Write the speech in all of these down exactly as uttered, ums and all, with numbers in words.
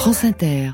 France Inter.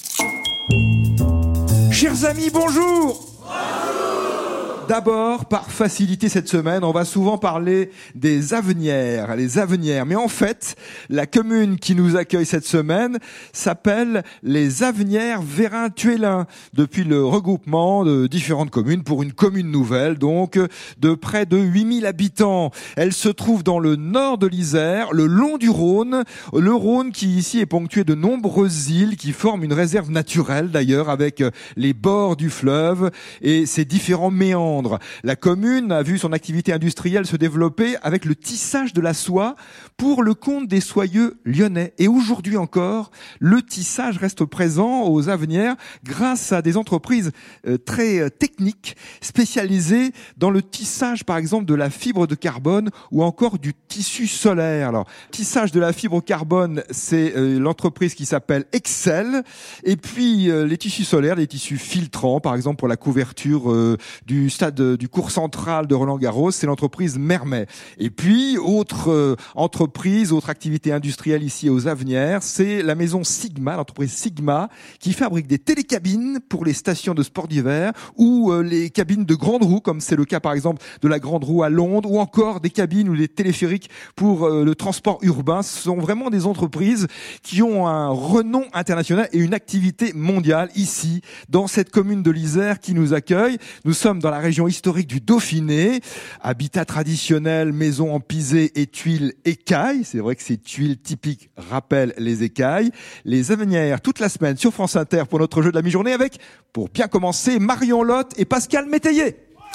Chers amis, bonjour. D'abord, par facilité cette semaine, on va souvent parler des Avenières, les Avenières. Mais en fait, la commune qui nous accueille cette semaine s'appelle les Avenières Vérin-Tuellin, depuis le regroupement de différentes communes pour une commune nouvelle, donc de près de huit mille habitants. Elle se trouve dans le nord de l'Isère, le long du Rhône. Le Rhône qui ici est ponctué de nombreuses îles qui forment une réserve naturelle d'ailleurs avec les bords du fleuve et ses différents méandres. La commune a vu son activité industrielle se développer avec le tissage de la soie pour le compte des soyeux lyonnais. Et aujourd'hui encore, le tissage reste présent aux Avenières grâce à des entreprises euh, très euh, techniques spécialisées dans le tissage, par exemple, de la fibre de carbone ou encore du tissu solaire. Alors, tissage de la fibre carbone, c'est euh, l'entreprise qui s'appelle Excel. Et puis, euh, les tissus solaires, les tissus filtrants, par exemple, pour la couverture euh, du stade du cours central de Roland-Garros, c'est l'entreprise Mermet. Et puis, autre euh, entreprise, autre activité industrielle ici aux Avenières, c'est la maison Sigma, l'entreprise Sigma, qui fabrique des télécabines pour les stations de sport d'hiver ou euh, les cabines de grande roue, comme c'est le cas par exemple de la grande roue à Londres, ou encore des cabines ou des téléphériques pour euh, le transport urbain. Ce sont vraiment des entreprises qui ont un renom international et une activité mondiale ici, dans cette commune de l'Isère qui nous accueille. Nous sommes dans la région historique du Dauphiné, habitat traditionnel, maison en pisé et tuiles écailles. C'est vrai que ces tuiles typiques rappellent les écailles. Les Avenières, toute la semaine sur France Inter pour notre jeu de la mi-journée avec, pour bien commencer, Marion Lotte et Pascal Métayer.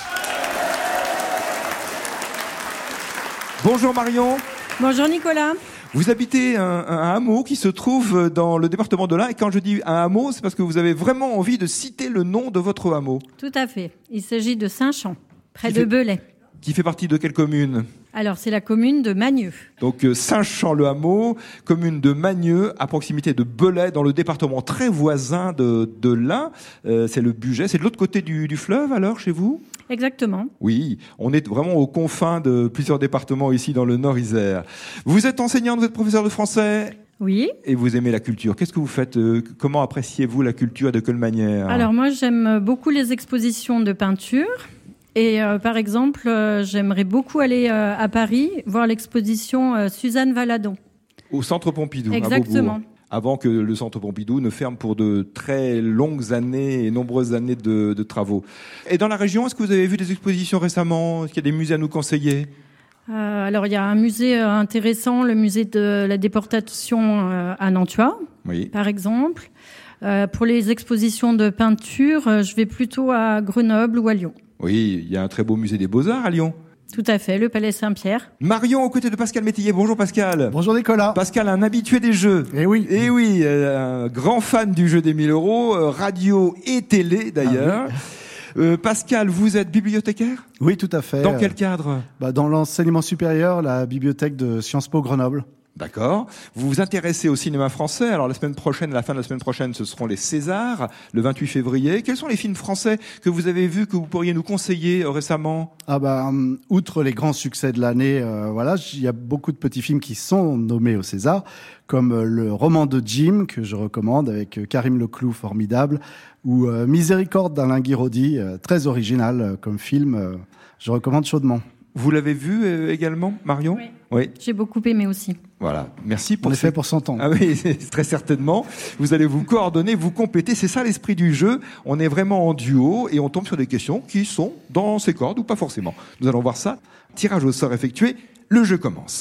Bonjour Marion. Bonjour Nicolas. Vous habitez un, un hameau qui se trouve dans le département de l'Ain. Et quand je dis un hameau, c'est parce que vous avez vraiment envie de citer le nom de votre hameau. Tout à fait. Il s'agit de Saint-Champ, près Qui de fait... Belay. Qui fait partie de quelle commune ? Alors, c'est la commune de Magneux. Donc Saint-Champ-le-Hameau, commune de Magneux, à proximité de Belay, dans le département très voisin de, de l'Ain. Euh, c'est le Bugey. C'est de l'autre côté du, du fleuve, alors, chez vous ? Exactement. Oui, on est vraiment aux confins de plusieurs départements ici dans le Nord-Isère. Vous êtes enseignante, vous êtes professeur de français ? Oui. Et vous aimez la culture. Qu'est-ce que vous faites ? Comment appréciez-vous la culture et de quelle manière ? Alors moi, j'aime beaucoup les expositions de peinture. Et euh, par exemple, euh, j'aimerais beaucoup aller euh, à Paris voir l'exposition euh, Suzanne Valadon. Au Centre Pompidou, Exactement. À Beaubourg. Avant que le Centre Pompidou ne ferme pour de très longues années et nombreuses années de, de travaux. Et dans la région, est-ce que vous avez vu des expositions récemment ? Est-ce qu'il y a des musées à nous conseiller ? euh, Alors, il y a un musée euh, intéressant, le musée de la déportation euh, à Nantua, oui. Par exemple. Euh, pour les expositions de peinture, euh, je vais plutôt à Grenoble ou à Lyon. Oui, il y a un très beau musée des Beaux-Arts à Lyon. Tout à fait, le Palais Saint-Pierre. Marion, aux côtés de Pascal Métayer. Bonjour Pascal. Bonjour Nicolas. Pascal, un habitué des jeux. Eh oui. Eh oui, euh, un grand fan du jeu des mille euros, euh, radio et télé d'ailleurs. Ah oui. euh, Pascal, vous êtes bibliothécaire ? Oui, tout à fait. Dans quel cadre ? bah, Dans l'enseignement supérieur, la bibliothèque de Sciences Po Grenoble. D'accord. Vous vous intéressez au cinéma français. Alors la semaine prochaine, à la fin de la semaine prochaine, ce seront les Césars, le vingt-huit février. Quels sont les films français que vous avez vus, que vous pourriez nous conseiller euh, récemment ? Ah bah, um, outre les grands succès de l'année, euh, voilà, il y a beaucoup de petits films qui sont nommés au César, comme euh, le roman de Jim, que je recommande, avec euh, Karim Leclou, formidable, ou euh, Miséricorde d'Alain Guiraudy, euh, très original euh, comme film, euh, je recommande chaudement. Vous l'avez vu euh, également, Marion ? Oui. Oui. J'ai beaucoup aimé aussi. Voilà, merci pour. On est ces... fait pour s'entendre. Ah oui, très certainement. Vous allez vous coordonner, vous compléter. C'est ça l'esprit du jeu. On est vraiment en duo et on tombe sur des questions qui sont dans ses cordes ou pas forcément. Nous allons voir ça. Tirage au sort effectué. Le jeu commence.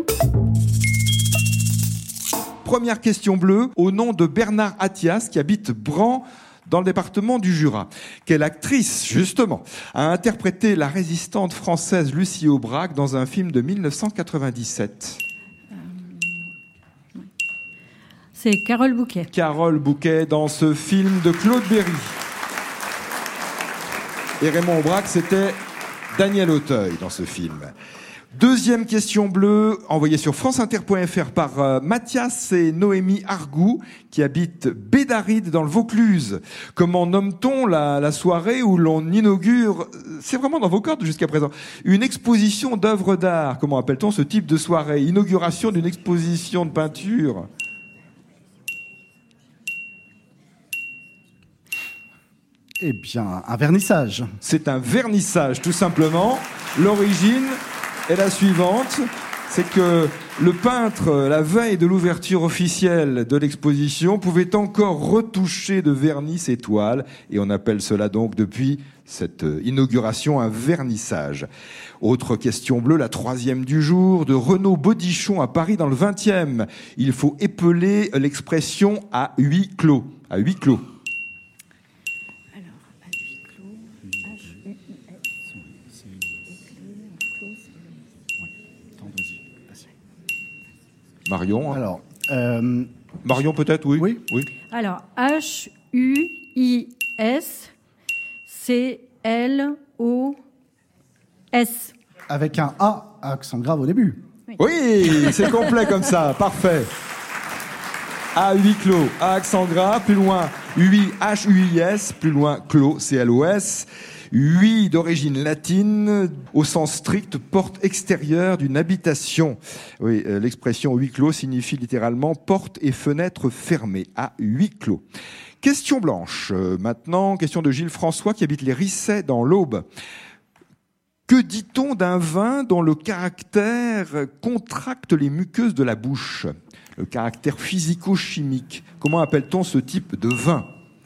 Première question bleue au nom de Bernard Attias qui habite Bran, dans le département du Jura. Quelle actrice, justement, a interprété la résistante française Lucie Aubrac dans un film de mille neuf cent quatre-vingt-dix-sept ? euh... C'est Carole Bouquet. Carole Bouquet dans ce film de Claude Berry. Et Raymond Aubrac, c'était Daniel Auteuil dans ce film. Deuxième question bleue, envoyée sur franceinter point f r par euh, Mathias et Noémie Argou, qui habitent Bédaride dans le Vaucluse. Comment nomme-t-on la, la soirée où l'on inaugure, c'est vraiment dans vos cordes jusqu'à présent, une exposition d'œuvres d'art? Comment appelle-t-on ce type de soirée? Inauguration d'une exposition de peinture? Eh bien, un vernissage. C'est un vernissage, tout simplement. L'origine est la suivante. C'est que le peintre, la veille de l'ouverture officielle de l'exposition, pouvait encore retoucher de vernis ses toiles. Et on appelle cela donc, depuis cette inauguration, un vernissage. Autre question bleue, la troisième du jour, de Renaud Bodichon à Paris dans le vingtième. Il faut épeler l'expression à huis clos. À huis clos. Alors, à huis clos, H U I S. Marion. Alors, euh... Marion peut-être, oui. Oui. Oui. Alors, H U I S C L O S. Avec un A, accent grave au début. Oui, c'est complet comme ça, parfait. À huis clos, A accent gras, plus loin huit, H U I S, plus loin clos, C L O S. Huit d'origine latine, au sens strict, porte extérieure d'une habitation. Oui, euh, l'expression huis clos signifie littéralement porte et fenêtre fermées, à huis clos. Question blanche, euh, maintenant, question de Gilles François qui habite les Rissets dans l'Aube. Que dit-on d'un vin dont le caractère contracte les muqueuses de la bouche ? Le caractère physico-chimique. Comment appelle-t-on ce type de vin ?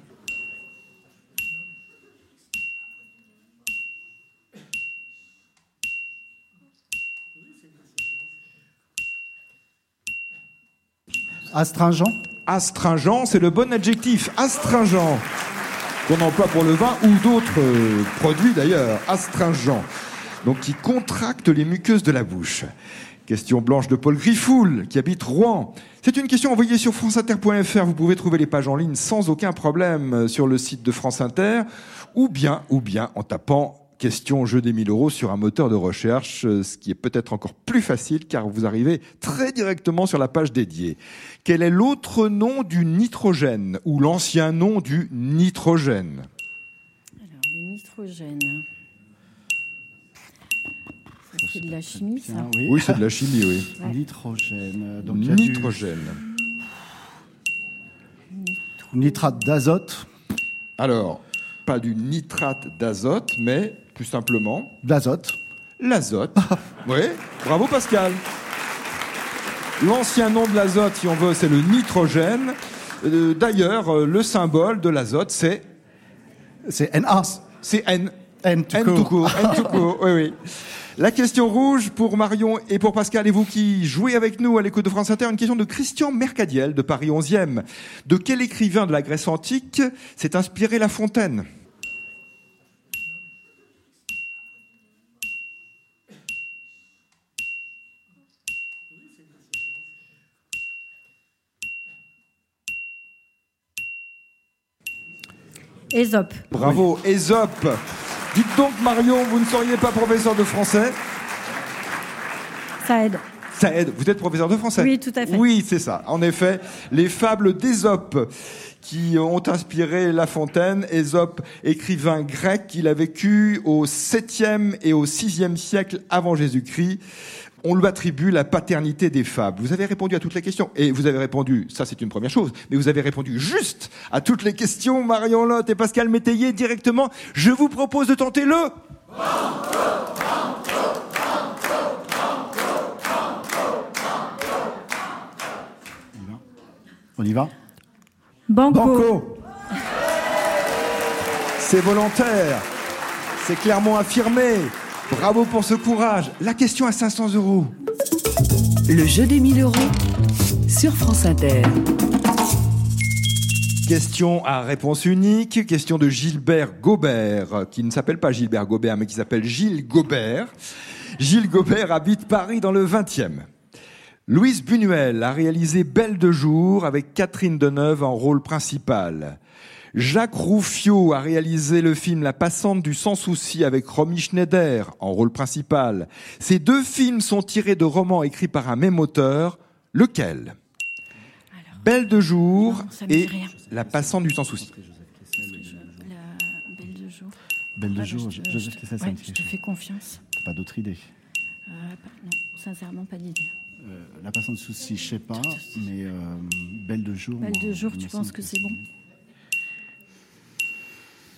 Astringent. Astringent, c'est le bon adjectif. Astringent, qu'on emploie pour le vin ou d'autres euh, produits d'ailleurs. Astringent, donc qui contracte les muqueuses de la bouche. Question blanche de Paul Griffoul, qui habite Rouen. C'est une question envoyée sur franceinter point f r. Vous pouvez trouver les pages en ligne sans aucun problème sur le site de France Inter, ou bien, ou bien en tapant question jeu des mille euros sur un moteur de recherche, ce qui est peut-être encore plus facile car vous arrivez très directement sur la page dédiée. Quel est l'autre nom du nitrogène ou l'ancien nom du nitrogène ? Alors, le nitrogène. Ça, c'est de la chimie, ça. Bien, oui, Oui, c'est de la chimie, oui. Ouais. Nitrogène. Donc, il y a du Nitrogène. nitrate d'azote. Alors, pas du nitrate d'azote, mais plus simplement D'azote. l'azote. Oui, bravo Pascal. L'ancien nom de l'azote, si on veut, c'est le nitrogène. Euh, D'ailleurs, euh, le symbole de l'azote, c'est C'est N A. c'est N. N tout N court. tout court. N tout court. Oui, oui. La question rouge pour Marion et pour Pascal et vous qui jouez avec nous à l'écoute de France Inter, une question de Christian Mercadiel de Paris onzième. De quel écrivain de la Grèce antique s'est inspiré La Fontaine ? Ésope. Bravo, Ésope. Dites donc Marion, vous ne seriez pas professeur de français ? Ça aide. Ça aide. Vous êtes professeur de français ? Oui, tout à fait. Oui, c'est ça. En effet, les fables d'Ésope qui ont inspiré La Fontaine. Ésope, écrivain grec, il a vécu au septième et au sixième siècle avant Jésus-Christ. On lui attribue la paternité des fables. Vous avez répondu à toutes les questions. Et vous avez répondu, ça c'est une première chose, mais vous avez répondu juste à toutes les questions, Marion Lotte et Pascal Métayer, directement. Je vous propose de tenter le... On y va. Banco. Banco. C'est volontaire. C'est clairement affirmé. Bravo pour ce courage. La question à cinq cents euros. Le jeu des mille euros sur France Inter. Question à réponse unique. Question de Gilbert Gobert, qui ne s'appelle pas Gilbert Gobert, mais qui s'appelle Gilles Gobert. Gilles Gobert habite Paris dans le vingtième. Louise Buñuel a réalisé Belle de jour avec Catherine Deneuve en rôle principal. Jacques Rouffio a réalisé le film La Passante du Sans Souci avec Romy Schneider en rôle principal. Ces deux films sont tirés de romans écrits par un même auteur. Lequel ? Alors, Belle de jour non, ça me dit et rien. La Passante du Sans Souci. La Belle de jour. Belle de Ah, jour, bah, je te- Joseph je te- Kessel, ça ouais, me dit je te quelque fais confiance. chose. Pas d'autre idée. Euh, pas- non, sincèrement, pas d'idée. Euh, la Passante de souci, je sais pas, mais euh, Belle de jour. Belle de moi, jour, il tu me penses semble que c'est bon ?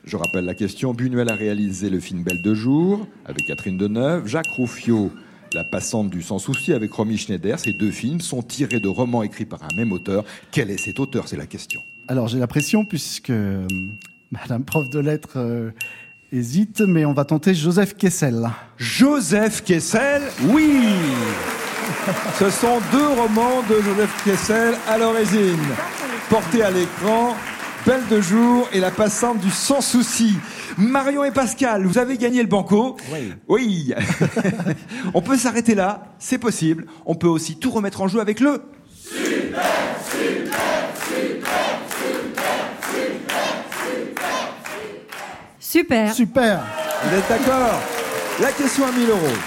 Je rappelle la question. Buñuel a réalisé le film Belle de jour avec Catherine Deneuve. Jacques Rouffio, La passante du sans souci avec Romy Schneider. Ces deux films sont tirés de romans écrits par un même auteur. Quel est cet auteur? C'est la question. Alors j'ai la pression puisque euh, Madame prof de lettres euh, hésite, mais on va tenter Joseph Kessel. Joseph Kessel, oui. Ce sont deux romans de Joseph Kessel à l'origine, portés à l'écran. Belle de jour et La passante du sans souci. Marion et Pascal, vous avez gagné le banco. Oui. Oui. On peut s'arrêter là, c'est possible. On peut aussi tout remettre en jeu avec le... Super, super, super, super, super, Super. Super. Vous êtes d'accord? La question à mille euros.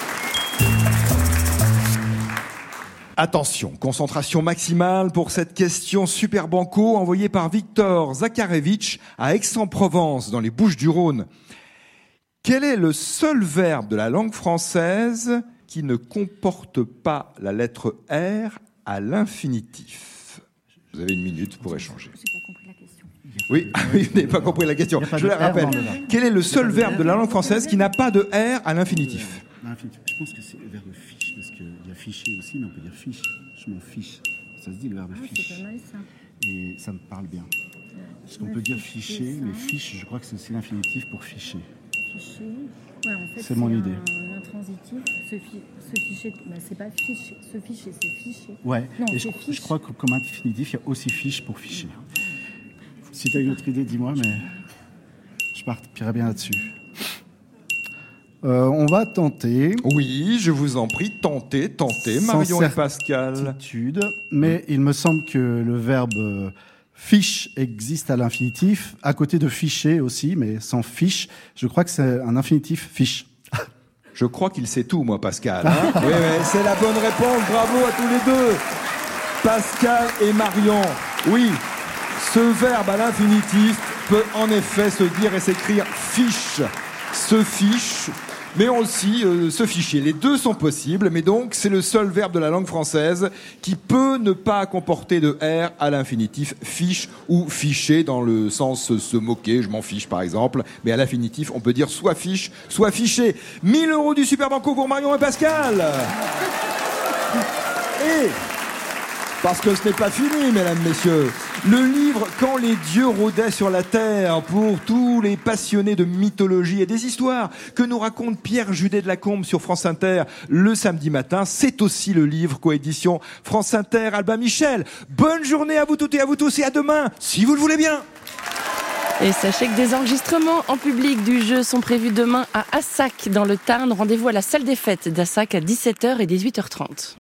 Attention, concentration maximale pour cette question super banco envoyée par Victor Zakharevitch à Aix-en-Provence, dans les Bouches-du-Rhône. Quel est le seul verbe de la langue française qui ne comporte pas la lettre R à l'infinitif? Vous avez une minute pour échanger. J'ai pas compris la question. Oui, vous n'avez pas compris la question. Je la rappelle. Quel est le seul verbe de la langue française qui n'a pas de R à l'infinitif? Je pense que c'est le verbe fiche, parce qu'il y a ficher aussi, mais on peut dire fiche. Je m'en fiche. Ça se dit le verbe Ah, fiche. c'est pas mal ça. Et ça me parle bien. Parce qu'on Ouais, peut dire ficher, ficher, ça. mais fiche, je crois que c'est aussi l'infinitif pour ficher. Ficher. Ouais, en fait, C'est mon un- idée. Un intransitif. Se, fi- se ficher. Bah, c'est pas ficher. Se ficher, c'est ficher. Ouais, Non, et je, c'est fiche. je crois que comme infinitif, il y a aussi fiche pour ficher. Si tu as une autre idée, dis-moi, mais je partirais bien là-dessus. Euh, on va tenter. Oui, je vous en prie, tentez, tentez, Marion Sans et Pascal. certitude, mais il me semble que le verbe euh, fiche existe à l'infinitif, à côté de ficher aussi, mais sans fiche. Je crois que c'est un infinitif fiche. Je crois qu'il sait tout, moi, Pascal. Hein. Oui, oui, c'est la bonne réponse. Bravo à tous les deux. Pascal et Marion. Oui, ce verbe à l'infinitif peut en effet se dire et s'écrire fiche. Se fiche, mais aussi euh, se ficher. Les deux sont possibles, mais donc c'est le seul verbe de la langue française qui peut ne pas comporter de R à l'infinitif fiche ou ficher dans le sens se moquer, je m'en fiche par exemple, mais à l'infinitif on peut dire soit fiche, soit fiché. mille euros du Super Banco pour Marion et Pascal. Et parce que ce n'est pas fini, mesdames, messieurs. Le livre « Quand les dieux rôdaient sur la terre » pour tous les passionnés de mythologie et des histoires que nous raconte Pierre Judet de Lacombe sur France Inter le samedi matin. C'est aussi le livre coédition France Inter Albin Michel. Bonne journée à vous toutes et à vous tous et à demain, si vous le voulez bien. Et sachez que des enregistrements en public du jeu sont prévus demain à Assac dans le Tarn. Rendez-vous à la salle des fêtes d'Assac à dix-sept heures et dix-huit heures trente.